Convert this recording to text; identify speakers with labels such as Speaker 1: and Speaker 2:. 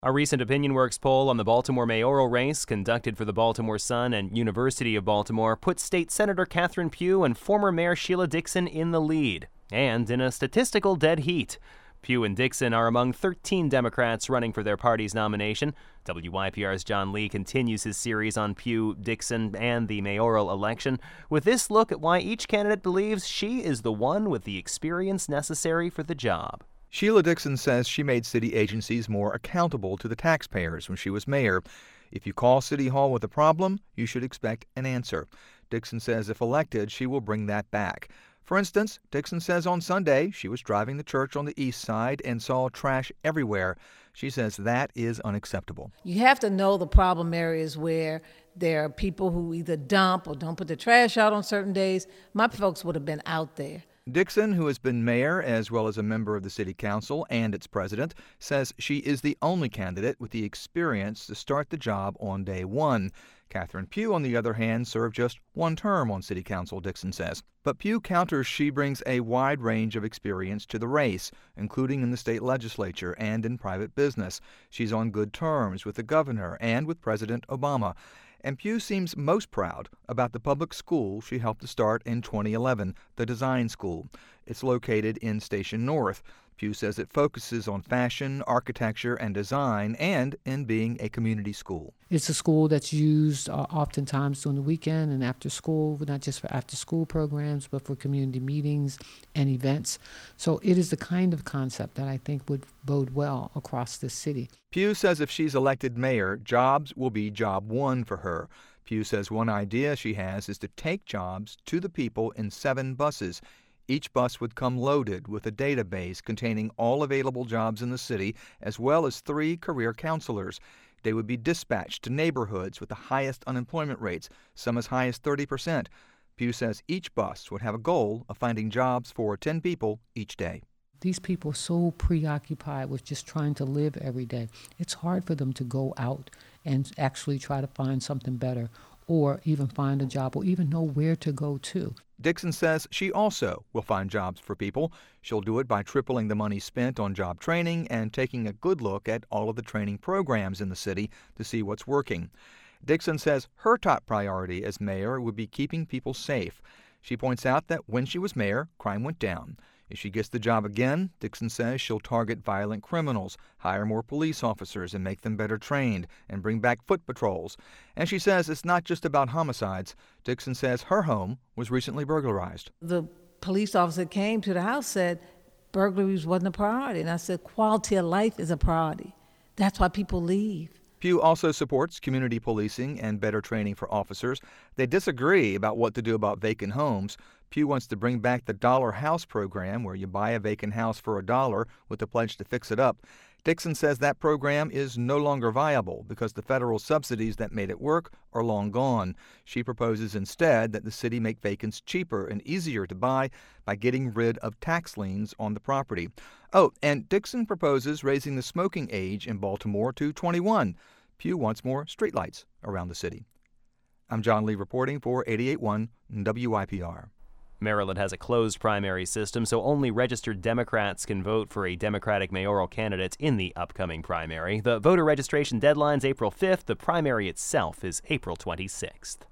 Speaker 1: A recent OpinionWorks poll on the Baltimore mayoral race, conducted for the Baltimore Sun and University of Baltimore, put State Senator Catherine Pugh and former Mayor Sheila Dixon in the lead, and in a statistical dead heat. Pugh and Dixon are among 13 Democrats running for their party's nomination. WYPR's John Lee continues his series on Pugh, Dixon, and the mayoral election, with this look at why each candidate believes she is the one with the experience necessary for the job.
Speaker 2: Sheila Dixon says she made city agencies more accountable to the taxpayers when she was mayor. If you call City Hall with a problem, you should expect an answer. Dixon says if elected, she will bring that back. For instance, Dixon says on Sunday she was driving the church on the east side and saw trash everywhere. She says that is unacceptable.
Speaker 3: You have to know the problem areas where there are people who either dump or don't put the trash out on certain days. My folks would have been out there.
Speaker 2: Dixon, who has been mayor as well as a member of the city council and its president, says she is the only candidate with the experience to start the job on day one. Catherine Pugh, on the other hand, served just one term on city council, Dixon says. But Pugh counters she brings a wide range of experience to the race, including in the state legislature and in private business. She's on good terms with the governor and with President Obama. And Pugh seems most proud about the public school she helped to start in 2011, the Design School. It's located in Station North. Pugh says it focuses on fashion, architecture, and design, and in being a community school.
Speaker 4: It's a school that's used oftentimes during the weekend and after school, not just for after-school programs, but for community meetings and events. So it is the kind of concept that I think would bode well across this city.
Speaker 2: Pugh says if she's elected mayor, jobs will be job one for her. Pugh says one idea she has is to take jobs to the people in 7 buses. Each bus would come loaded with a database containing all available jobs in the city, as well as 3 career counselors. They would be dispatched to neighborhoods with the highest unemployment rates, some as high as 30%. Pugh says each bus would have a goal of finding jobs for 10 people each day.
Speaker 4: These people are so preoccupied with just trying to live every day. It's hard for them to go out and actually try to find something better, or even find a job, or even know where to go to.
Speaker 2: Dixon says she also will find jobs for people. She'll do it by tripling the money spent on job training and taking a good look at all of the training programs in the city to see what's working. Dixon says her top priority as mayor would be keeping people safe. She points out that when she was mayor, crime went down. If she gets the job again, Dixon says she'll target violent criminals, hire more police officers and make them better trained, and bring back foot patrols. And she says it's not just about homicides. Dixon says her home was recently burglarized.
Speaker 3: The police officer came to the house, said burglaries wasn't a priority. And I said quality of life is a priority. That's why people leave.
Speaker 2: Pugh also supports community policing and better training for officers. They disagree about what to do about vacant homes. Pugh wants to bring back the Dollar House program, where you buy a vacant house for $1 with the pledge to fix it up. Dixon says that program is no longer viable because the federal subsidies that made it work are long gone. She proposes instead that the city make vacants cheaper and easier to buy by getting rid of tax liens on the property. Oh, and Dixon proposes raising the smoking age in Baltimore to 21. Pugh wants more streetlights around the city. I'm John Lee reporting for 88.1 WYPR.
Speaker 1: Maryland has a closed primary system, so only registered Democrats can vote for a Democratic mayoral candidate in the upcoming primary. The voter registration deadline's April 5th. The primary itself is April 26th.